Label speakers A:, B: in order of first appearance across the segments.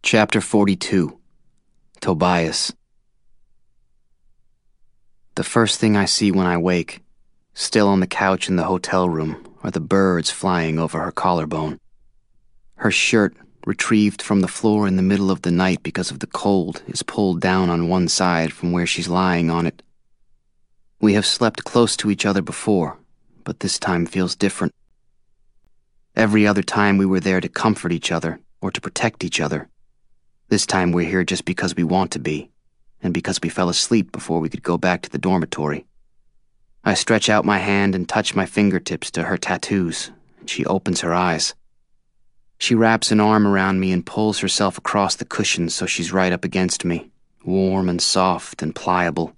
A: Chapter 42. Tobias. The first thing I see when I wake, still on the couch in the hotel room, are the birds flying over her collarbone. Her shirt, retrieved from the floor in the middle of the night because of the cold, is pulled down on one side from where she's lying on it. We have slept close to each other before, but this time feels different. Every other time we were there to comfort each other or to protect each other. This time we're here just because we want to be, and because we fell asleep before we could go back to the dormitory. I stretch out my hand and touch my fingertips to her tattoos, and she opens her eyes. She wraps an arm around me and pulls herself across the cushions so she's right up against me, warm and soft and pliable.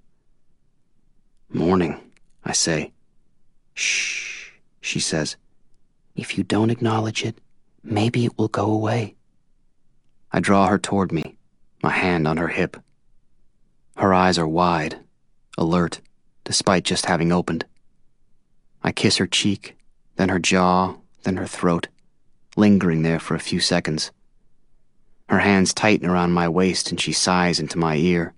A: "Morning," I say. "Shh," she says. "If you don't acknowledge it, maybe it will go away." I draw her toward me, my hand on her hip. Her eyes are wide, alert, despite just having opened. I kiss her cheek, then her jaw, then her throat, lingering there for a few seconds. Her hands tighten around my waist and she sighs into my ear.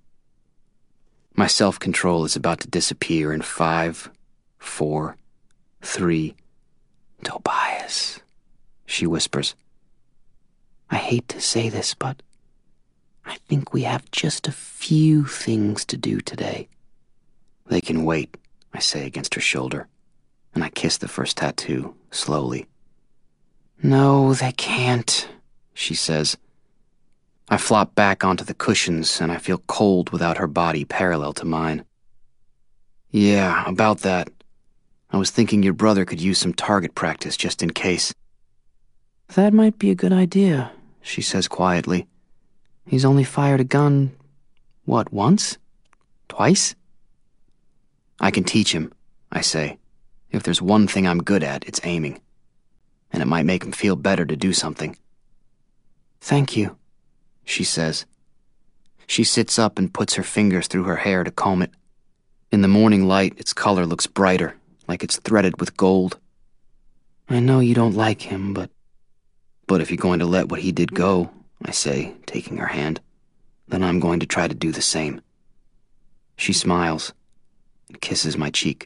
A: My self-control is about to disappear in 5, 4, 3. "Tobias," she whispers. "I hate to say this, but I think we have just a few things to do today." "They can wait," I say against her shoulder, and I kiss the first tattoo, slowly. "No, they can't," she says. I flop back onto the cushions, and I feel cold without her body parallel to mine. "Yeah, about that. I was thinking your brother could use some target practice just in case." "That might be a good idea," she says quietly. "He's only fired a gun, once? Twice?" "I can teach him," I say. "If there's one thing I'm good at, it's aiming. And it might make him feel better to do something." "Thank you," she says. She sits up and puts her fingers through her hair to comb it. In the morning light, its color looks brighter, like it's threaded with gold. "I know you don't like him, but if you're going to let what he did go," I say, taking her hand, "then I'm going to try to do the same." She smiles and kisses my cheek.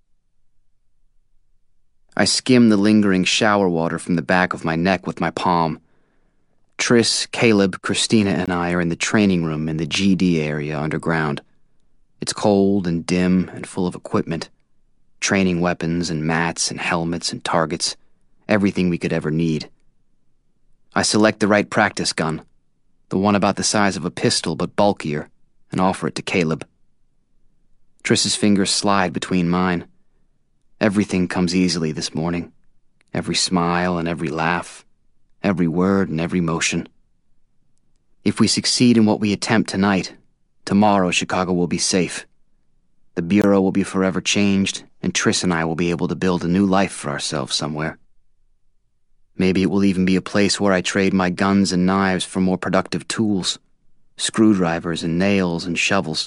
A: I skim the lingering shower water from the back of my neck with my palm. Triss, Caleb, Christina, and I are in the training room in the GD area underground. It's cold and dim and full of equipment. Training weapons and mats and helmets and targets. Everything we could ever need. I select the right practice gun, the one about the size of a pistol but bulkier, and offer it to Caleb. Triss's fingers slide between mine. Everything comes easily this morning. Every smile and every laugh. Every word and every motion. If we succeed in what we attempt tonight, tomorrow Chicago will be safe. The Bureau will be forever changed, and Triss and I will be able to build a new life for ourselves somewhere. Maybe it will even be a place where I trade my guns and knives for more productive tools, screwdrivers and nails and shovels.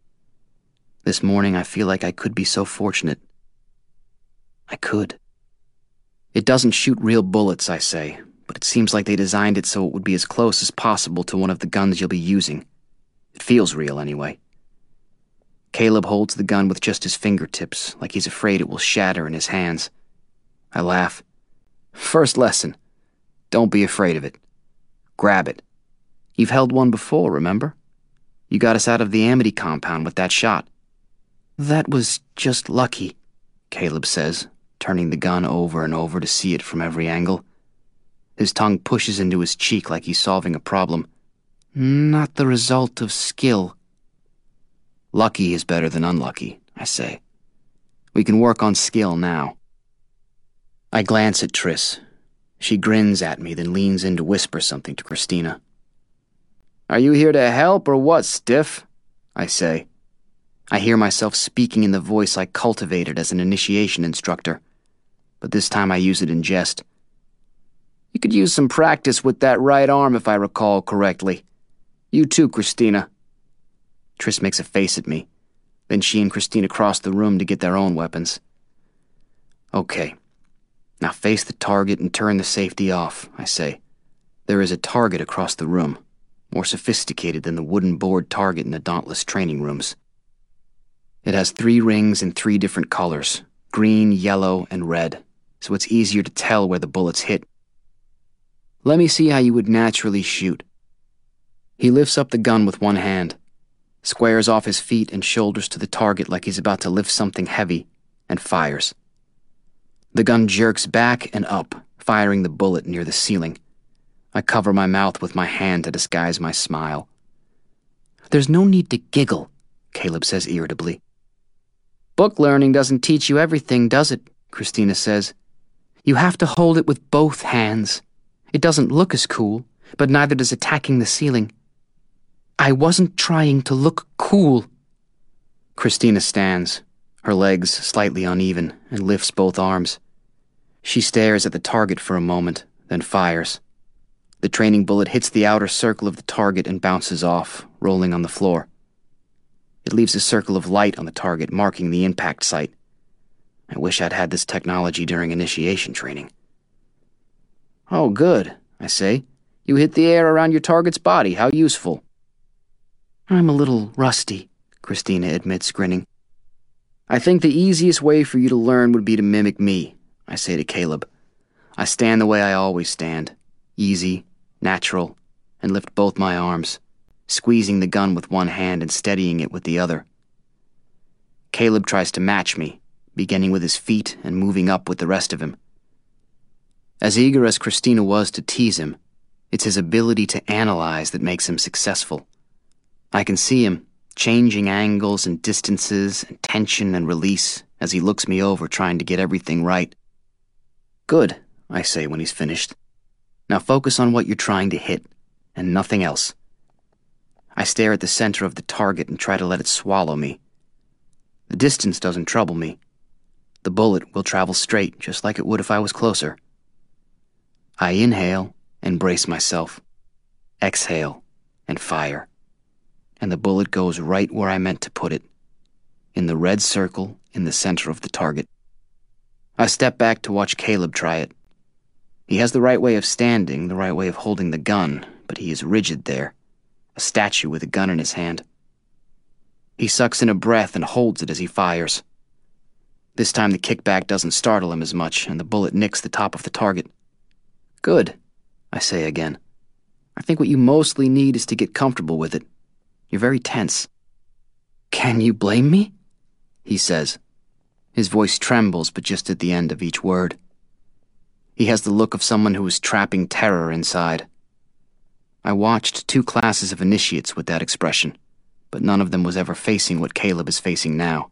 A: This morning I feel like I could be so fortunate. I could. It doesn't shoot real bullets, I say, but it seems like they designed it so it would be as close as possible to one of the guns you'll be using. It feels real anyway. Caleb holds the gun with just his fingertips, like he's afraid it will shatter in his hands. I laugh. "First lesson. Don't be afraid of it. Grab it. You've held one before, remember? You got us out of the Amity compound with that shot." "That was just lucky," Caleb says, turning the gun over and over to see it from every angle. His tongue pushes into his cheek like he's solving a problem. "Not the result of skill." "Lucky is better than unlucky," I say. "We can work on skill now." I glance at Triss. She grins at me, then leans in to whisper something to Christina. "Are you here to help or what, stiff?" I say. I hear myself speaking in the voice I cultivated as an initiation instructor, but this time I use it in jest. "You could use some practice with that right arm if I recall correctly. You too, Christina." Triss makes a face at me. Then she and Christina cross the room to get their own weapons. "Okay. Now face the target and turn the safety off," I say. "There is a target across the room. more sophisticated than the wooden board target in the Dauntless training rooms. It has 3 rings in 3 different colors, green, yellow, and red, so it's easier to tell where the bullets hit. Let me see how you would naturally shoot. He lifts up the gun with one hand, squares off his feet and shoulders to the target like he's about to lift something heavy, and fires. The gun jerks back and up, firing the bullet near the ceiling. I cover my mouth with my hand to disguise my smile. "There's no need to giggle," Caleb says irritably. "Book learning doesn't teach you everything, does it?" Christina says. "You have to hold it with both hands. It doesn't look as cool, but neither does attacking the ceiling." "I wasn't trying to look cool." Christina stands, her legs slightly uneven, and lifts both arms. She stares at the target for a moment, then fires. The training bullet hits the outer circle of the target and bounces off, rolling on the floor. It leaves a circle of light on the target, marking the impact site. I wish I'd had this technology during initiation training. "Oh, good," I say. "You hit the air around your target's body. How useful." "I'm a little rusty," Christina admits, grinning. "I think the easiest way for you to learn would be to mimic me," I say to Caleb. I stand the way I always stand, easy, natural, and lift both my arms, squeezing the gun with one hand and steadying it with the other. Caleb tries to match me, beginning with his feet and moving up with the rest of him. As eager as Christina was to tease him, it's his ability to analyze that makes him successful. I can see him, changing angles and distances and tension and release as he looks me over trying to get everything right. "Good," I say when he's finished. "Now focus on what you're trying to hit, and nothing else." I stare at the center of the target and try to let it swallow me. The distance doesn't trouble me. The bullet will travel straight, just like it would if I was closer. I inhale and brace myself. Exhale and fire. And the bullet goes right where I meant to put it, in the red circle in the center of the target. I step back to watch Caleb try it. He has the right way of standing, the right way of holding the gun, but he is rigid there, a statue with a gun in his hand. He sucks in a breath and holds it as he fires. This time the kickback doesn't startle him as much, and the bullet nicks the top of the target. "Good," I say again. "I think what you mostly need is to get comfortable with it. You're very tense." "Can you blame me?" he says. His voice trembles, but just at the end of each word. He has the look of someone who is trapping terror inside. I watched 2 classes of initiates with that expression, but none of them was ever facing what Caleb is facing now.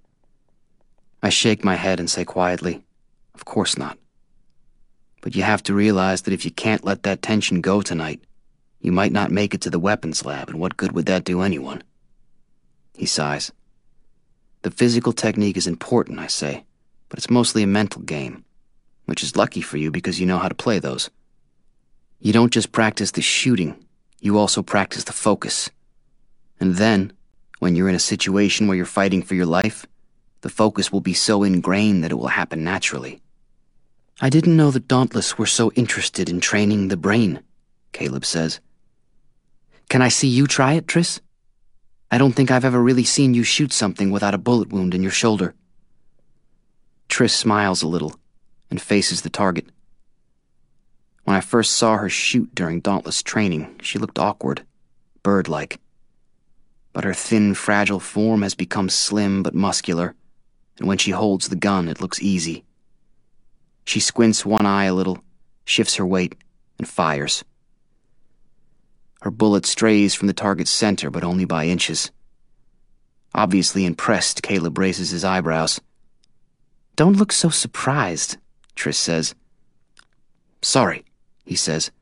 A: I shake my head and say quietly, "Of course not. But you have to realize that if you can't let that tension go tonight, you might not make it to the weapons lab, and what good would that do anyone?" He sighs. "The physical technique is important," I say, "but it's mostly a mental game, which is lucky for you because you know how to play those. You don't just practice the shooting, you also practice the focus. And then, when you're in a situation where you're fighting for your life, the focus will be so ingrained that it will happen naturally." "I didn't know the Dauntless were so interested in training the brain," Caleb says. "Can I see you try it, Triss? I don't think I've ever really seen you shoot something without a bullet wound in your shoulder." Triss smiles a little and faces the target. When I first saw her shoot during Dauntless training, she looked awkward, bird-like. But her thin, fragile form has become slim but muscular, and when she holds the gun, it looks easy. She squints one eye a little, shifts her weight, and fires. Her bullet strays from the target's center, but only by inches. Obviously impressed, Caleb raises his eyebrows. "Don't look so surprised," Triss says. "Sorry," he says.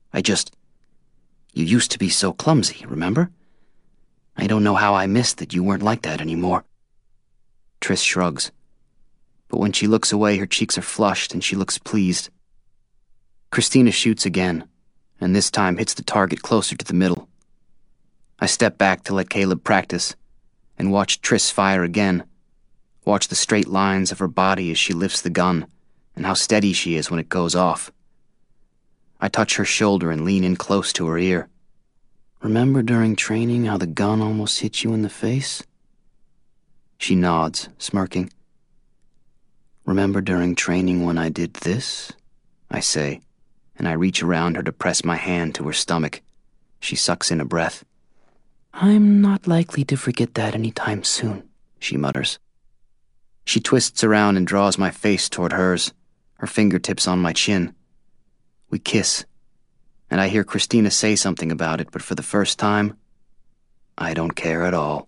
A: You used to be so clumsy, remember? I don't know how I missed that you weren't like that anymore." Triss shrugs. But when she looks away, her cheeks are flushed and she looks pleased. Christina shoots again, and this time hits the target closer to the middle. I step back to let Caleb practice, and watch Triss fire again. Watch the straight lines of her body as she lifts the gun, and how steady she is when it goes off. I touch her shoulder and lean in close to her ear. Remember during training how the gun almost hit you in the face? She nods, smirking. Remember during training when I did this? I say, and I reach around her to press my hand to her stomach. She sucks in a breath. I'm not likely to forget that anytime soon, she mutters. She twists around and draws my face toward hers, her fingertips on my chin. We kiss, and I hear Christina say something about it, but for the first time, I don't care at all.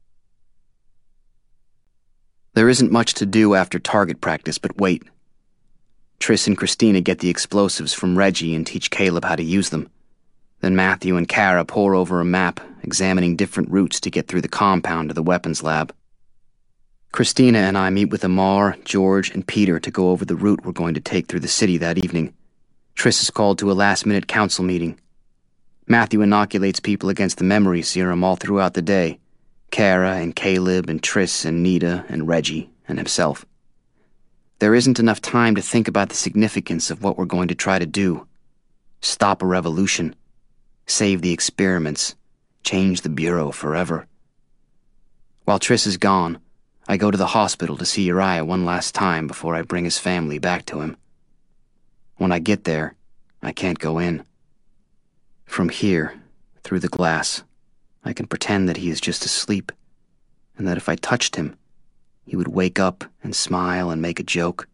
A: There isn't much to do after target practice, but wait. Triss and Christina get the explosives from Reggie and teach Caleb how to use them. Then Matthew and Kara pore over a map, examining different routes to get through the compound to the weapons lab. Christina and I meet with Amar, George, and Peter to go over the route we're going to take through the city that evening. Triss is called to a last-minute council meeting. Matthew inoculates people against the memory serum all throughout the day. Kara and Caleb and Triss and Nita and Reggie and himself. There isn't enough time to think about the significance of what we're going to try to do. Stop a revolution. Save the experiments. Change the Bureau forever. While Triss is gone, I go to the hospital to see Uriah one last time before I bring his family back to him. When I get there, I can't go in. From here, through the glass, I can pretend that he is just asleep, and that if I touched him, he would wake up and smile and make a joke.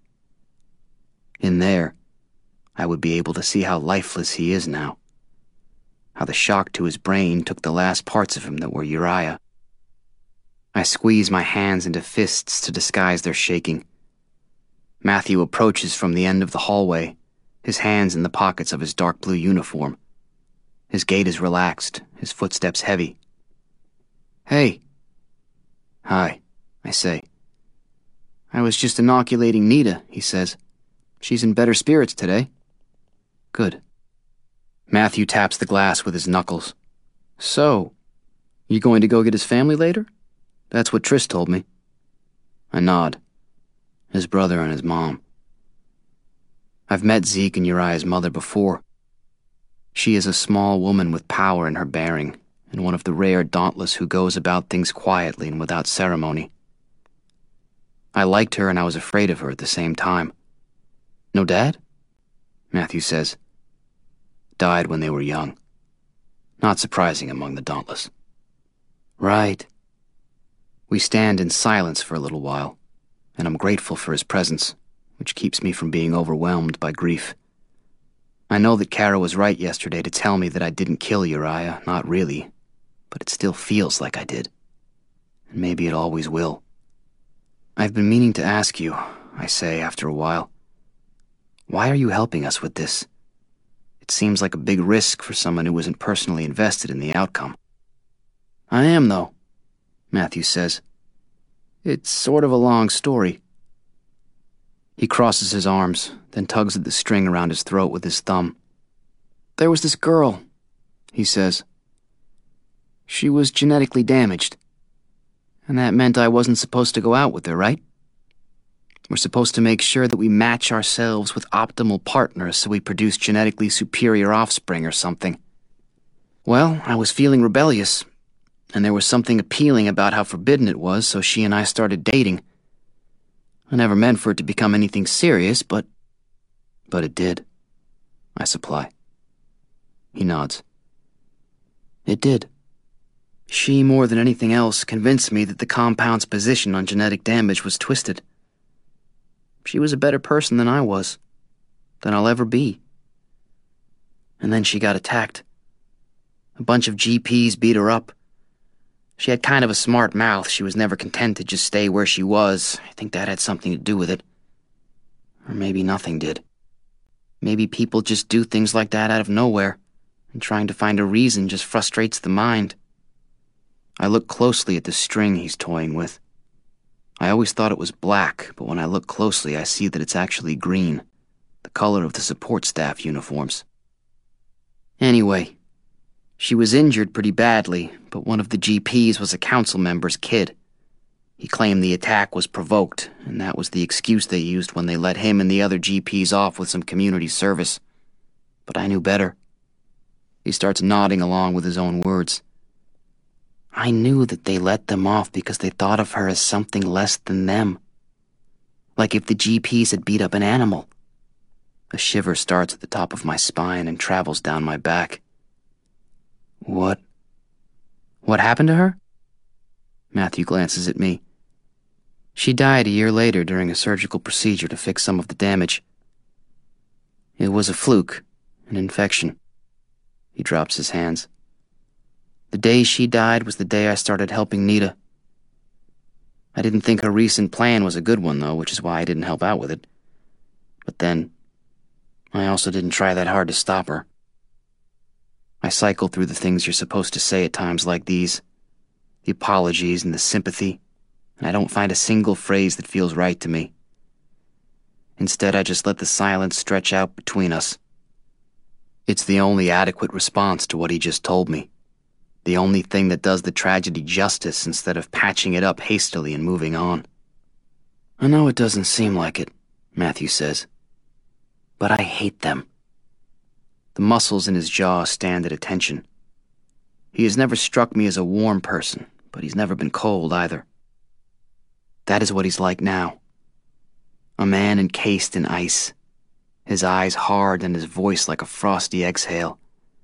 A: In there, I would be able to see how lifeless he is now, how the shock to his brain took the last parts of him that were Uriah. I squeeze my hands into fists to disguise their shaking. Matthew approaches from the end of the hallway, his hands in the pockets of his dark blue uniform. His gait is relaxed, his footsteps heavy. Hey. Hi, I say. I was just inoculating Nita, he says. She's in better spirits today. Good. Matthew taps the glass with his knuckles. So, you going to go get his family later? That's what Triss told me. I nod. His brother and his mom. I've met Zeke and Uriah's mother before. She is a small woman with power in her bearing, and one of the rare Dauntless who goes about things quietly and without ceremony. I liked her and I was afraid of her at the same time. No dad? Matthew says. Died when they were young. Not surprising among the Dauntless. Right. We stand in silence for a little while, and I'm grateful for his presence, which keeps me from being overwhelmed by grief. I know that Kara was right yesterday to tell me that I didn't kill Uriah, not really, but it still feels like I did. And maybe it always will. I've been meaning to ask you, I say after a while. Why are you helping us with this? It seems like a big risk for someone who isn't personally invested in the outcome. I am, though, Matthew says. It's sort of a long story. He crosses his arms, then tugs at the string around his throat with his thumb. There was this girl, he says. She was genetically damaged. And that meant I wasn't supposed to go out with her, right? We're supposed to make sure that we match ourselves with optimal partners so we produce genetically superior offspring or something. Well, I was feeling rebellious, and there was something appealing about how forbidden it was, so she and I started dating. I never meant for it to become anything serious, but it did, I supply. He nods. It did. She, more than anything else, convinced me that the compound's position on genetic damage was twisted. She was a better person than I was, than I'll ever be. And then she got attacked. A bunch of GPs beat her up. She had kind of a smart mouth. She was never content to just stay where she was. I think that had something to do with it. Or maybe nothing did. Maybe people just do things like that out of nowhere, and trying to find a reason just frustrates the mind. I look closely at the string he's toying with. I always thought it was black, but when I look closely, I see that it's actually green, the color of the support staff uniforms. Anyway, she was injured pretty badly, but one of the GPs was a council member's kid. He claimed the attack was provoked, and that was the excuse they used when they let him and the other GPs off with some community service. But I knew better. He starts nodding along with his own words. I knew that they let them off because they thought of her as something less than them. Like if the GPs had beat up an animal. A shiver starts at the top of my spine and travels down my back. What happened to her? Matthew glances at me. She died a year later during a surgical procedure to fix some of the damage. It was a fluke, an infection. He drops his hands. The day she died was the day I started helping Nita. I didn't think her recent plan was a good one, though, which is why I didn't help out with it. But then, I also didn't try that hard to stop her. I cycle through the things you're supposed to say at times like these, the apologies and the sympathy, and I don't find a single phrase that feels right to me. Instead, I just let the silence stretch out between us. It's the only adequate response to what he just told me. The only thing that does the tragedy justice instead of patching it up hastily and moving on. I know it doesn't seem like it, Matthew says, but I hate them. The muscles in his jaw stand at attention. He has never struck me as a warm person, but he's never been cold either. That is what he's like now. A man encased in ice, his eyes hard and his voice like a frosty exhale.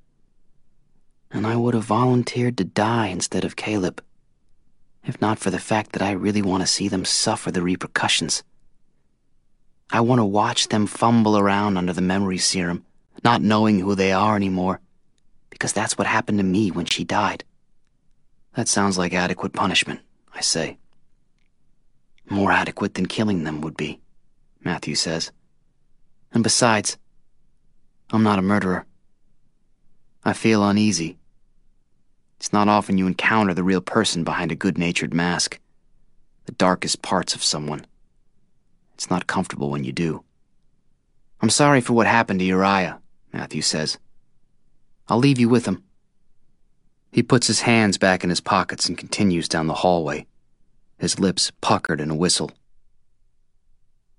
A: And I would have volunteered to die instead of Caleb, if not for the fact that I really want to see them suffer the repercussions. I want to watch them fumble around under the memory serum, not knowing who they are anymore, because that's what happened to me when she died. That sounds like adequate punishment, I say. More adequate than killing them would be, Matthew says. And besides, I'm not a murderer. I feel uneasy. It's not often you encounter the real person behind a good-natured mask, the darkest parts of someone. It's not comfortable when you do. I'm sorry for what happened to Uriah, Matthew says. I'll leave you with him. He puts his hands back in his pockets and continues down the hallway, his lips puckered in a whistle.